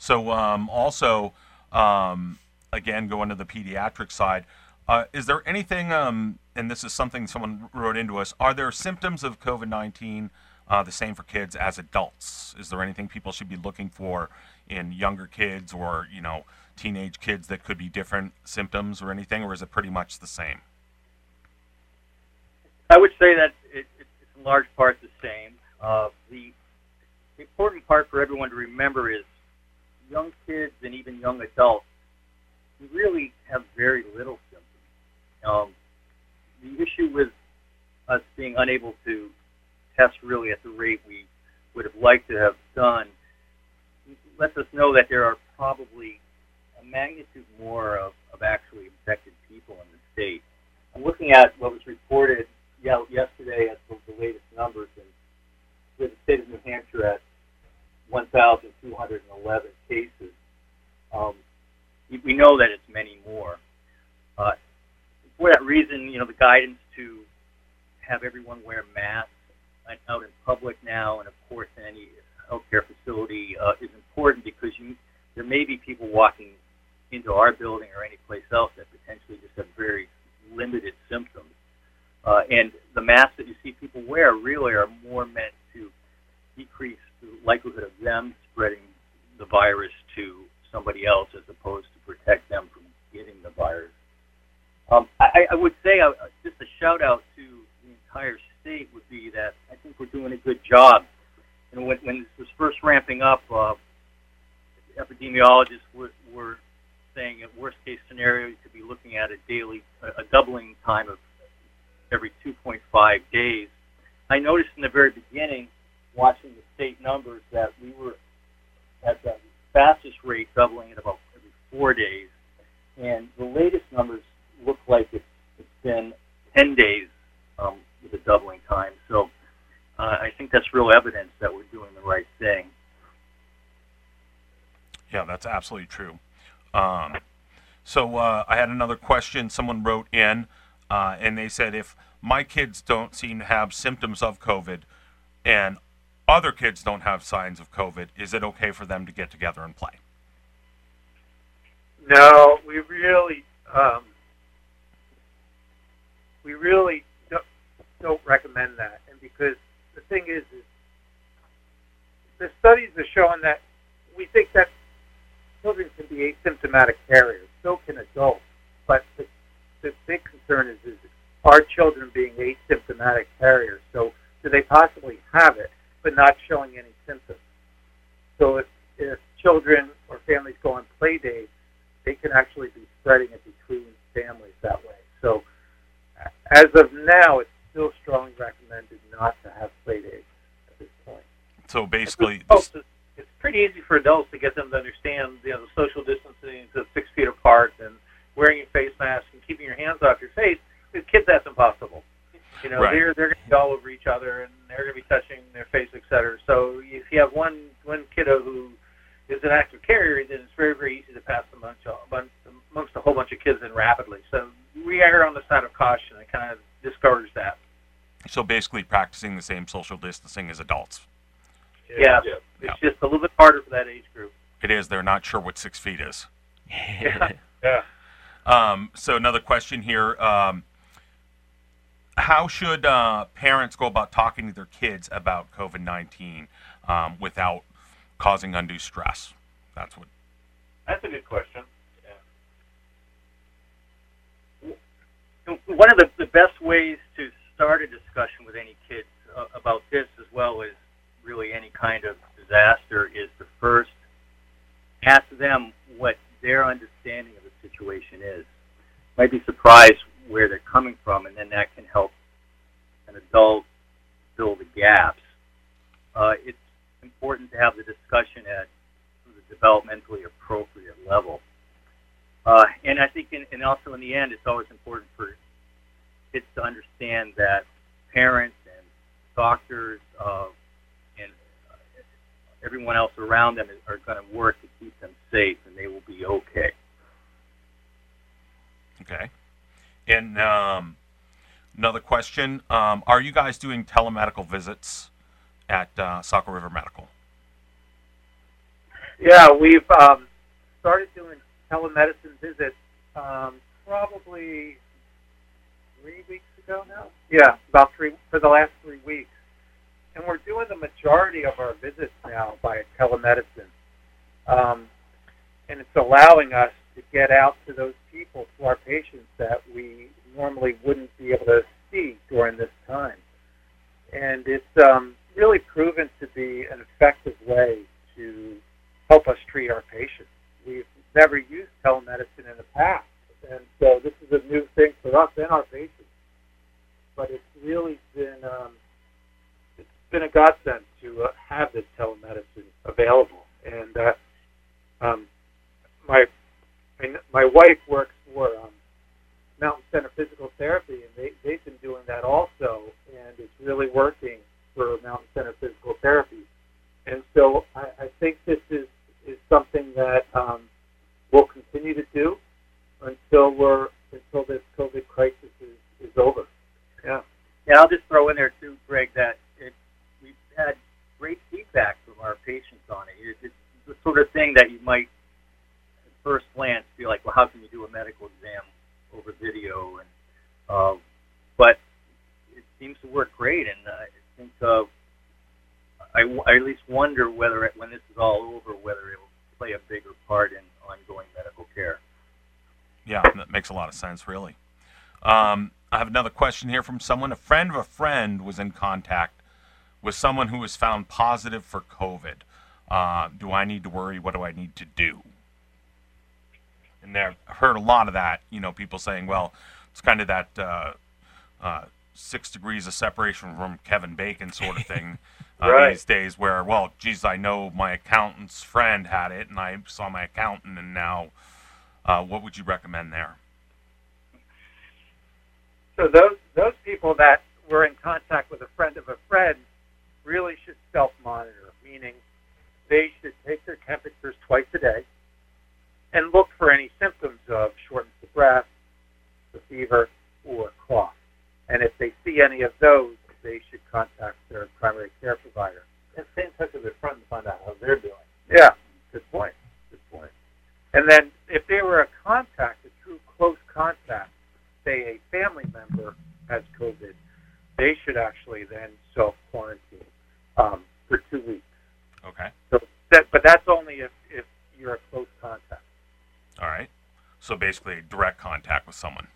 So also, again, going to the pediatric side, is there anything, and this is something someone wrote into us, are there symptoms of COVID-19 the same for kids as adults? Is there anything people should be looking for in younger kids or, teenage kids that could be different symptoms or anything, or is it pretty much the same? I would say that it's in large part the same. The important part for everyone to remember is young kids and even young adults really have very little symptoms. The issue with us being unable to test really at the rate we would have liked to have done lets us know that there are probably a magnitude more of actually infected people in the state. I'm looking at what was reported yesterday as the latest numbers, and with the state of New Hampshire at 1,211 cases. We know that it's many more. For that reason, the guidance to have everyone wear masks out in public now, and of course in any healthcare facility, is important because there may be people walking into our building or any place else that potentially just have very limited symptoms. And the masks that you see people wear really are more meant to decrease the likelihood of them spreading the virus to somebody else as opposed to protect them from getting the virus. I would say just a shout out to the entire state would be that I think we're doing a good job. When this was first ramping up, epidemiologists were saying at worst case scenario you could be looking at a doubling time of every 2.5 days. I noticed in the very beginning, watching the state numbers, that we were at the fastest rate doubling at about every 4 days, and the latest numbers look like it's been 10 days with a doubling time. So I think that's real evidence that we're doing the right thing. Yeah, that's absolutely true. So I had another question. Someone wrote in, and they said, if my kids don't seem to have symptoms of COVID and other kids don't have signs of COVID, is it okay for them to get together and play? No, we really don't recommend that. And because the thing is the studies are showing that we think that children can be asymptomatic carriers, so can adults. But the big concern is are children being asymptomatic carriers? So do they possibly have it but not showing any symptoms? So if children or families go on play dates, they can actually be spreading it between families that way. So as of now, it's still strongly recommended not to have play dates at this point. So basically, it's pretty easy for adults to get them to understand, the social distancing to 6 feet apart and wearing your face mask and keeping your hands off your face. With kids, that's impossible. Right. They're going to be all over each other and they're going to be touching their face, etc. So if you have one kiddo who is an active carrier, then it's very, very easy to pass amongst a whole bunch of kids and rapidly. So we are on the side of caution and kind of discourage that. So basically practicing the same social distancing as adults. Yeah. It's just a little bit harder for that age group. It is. They're not sure what 6 feet is. Yeah. So another question here. How should parents go about talking to their kids about COVID-19 without causing undue stress? That's a good question. Yeah. One of the best ways to start a discussion with any kids about this, as well as really any kind of disaster, is to first ask them what their understanding of the situation is. Might be surprised where they're coming from, and then that can help an adult fill the gaps. It's important to have the discussion at the developmentally appropriate level. And I think, and also in the end, it's always important for kids to understand that parents and doctors and everyone else around them are going to work to keep them safe, and they will be okay. Okay. And another question, are you guys doing telemedical visits at Saco River Medical? Yeah, we've started doing telemedicine visits probably 3 weeks ago now. Yeah, about for the last 3 weeks. And we're doing the majority of our visits now by telemedicine. And it's allowing us to get out to those people, to our patients that we normally wouldn't be able to see during this time. And it's really proven to be an effective way to help us treat our patients. We've never used telemedicine in the past, and so this is a new thing for us and our patients. But it's really been a godsend to have this telemedicine available. And my wife works for Mountain Center Physical Therapy, and they've been doing that also, and it's really working for Mountain Center Physical Therapy. And so I think this is something that we'll continue to do until this COVID crisis is over. Yeah. Yeah, I'll just throw in there too, Greg, that we've had great feedback from our patients on it. It's the sort of thing that you might, at first glance, feel like, well, how can you do a medical exam over video? And but it seems to work great, and I think I at least wonder whether, when this is all over, whether it will play a bigger part in ongoing medical care. Yeah, that makes a lot of sense, really. I have another question here from someone. A friend of a friend was in contact with someone who was found positive for COVID. Do I need to worry? What do I need to do? And I've heard a lot of that, people saying, well, it's kind of that 6 degrees of separation from Kevin Bacon sort of thing Right. these days where, well, geez, I know my accountant's friend had it, and I saw my accountant, and now what would you recommend there? So those people that were in contact with a friend of a friend really should self-monitor, meaning they should take their temperatures twice a day and look for any symptoms of shortness of breath, the fever, or cough. And if they see any of those, they should contact their primary care provider. And stay in touch with their friends to find out how they're doing. Yeah, good point. Good point. And then if they were a contact, a true close contact, say a family member has COVID, they should actually then self-quarantine for 2 weeks. Okay. But that's only if you're a close contact. All right. So basically direct contact with someone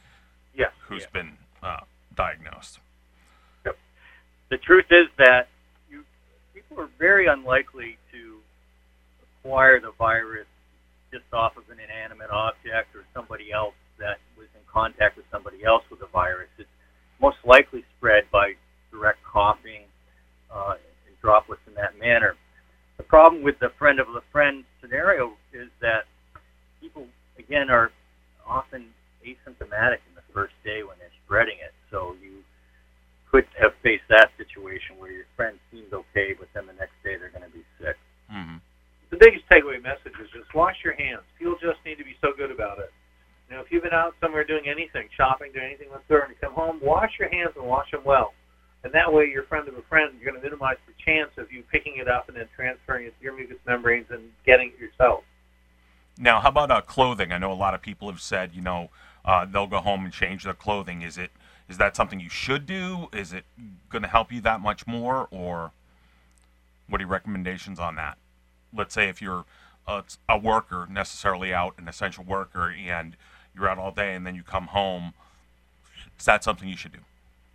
who's been diagnosed. Yep. The truth is that people are very unlikely to acquire the virus just off of an inanimate object or somebody else that was in contact with somebody else with the virus. It's most likely spread by direct coughing and droplets in that manner. The problem with the friend of a friend scenario is that people, again, are often asymptomatic in the first day when they're spreading it. So you could have faced that situation where your friend seems okay, but then the next day they're going to be sick. Mm-hmm. The biggest takeaway message is just wash your hands. People just need to be so good about it. If you've been out somewhere doing anything, shopping, doing anything like that, and you come home, wash your hands and wash them well. And that way, your friend of a friend, you're going to minimize the chance of you picking it up and then transferring it to your mucous membranes and getting it yourself. Now, how about clothing? I know a lot of people have said, they'll go home and change their clothing. Is that something you should do? Is it going to help you that much more? Or what are your recommendations on that? Let's say if you're a worker, necessarily out, an essential worker, and you're out all day and then you come home, is that something you should do?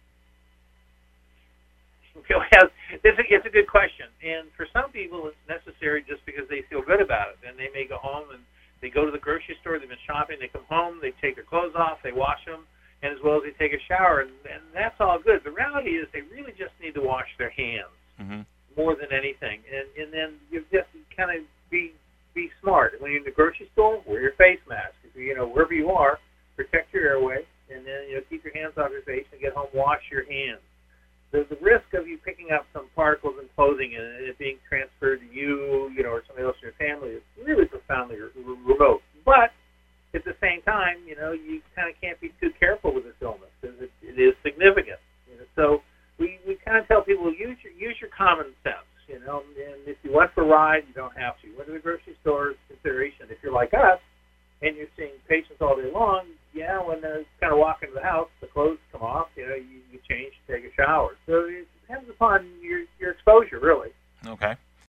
Well, it's a good question. And for some people, it's necessary just because they feel good about it. Then they may go home and they go to the grocery store, they've been shopping, they come home, they take their clothes off, they wash them, and as well as they take a shower, and that's all good. The reality is they really just need to wash their hands more than anything. And then you just kind of be smart. When you're in the grocery store, wear your face mask. Wherever you are, protect your airway, and then keep your hands off your face and get home, wash your hands. There's a risk of you picking up some particles in clothing and it being transferred to you, or somebody else in your family. It's really profoundly remote. But at the same time, you kind of can't be too careful with this illness because it is significant. So we kind of tell people use your common sense. And if you went for a ride, you don't have to. You went to the like us, and you're seeing patients all day long, yeah, when they're kind of walking to the house, the clothes come off, you change, take a shower. So it depends upon your exposure, really. Okay.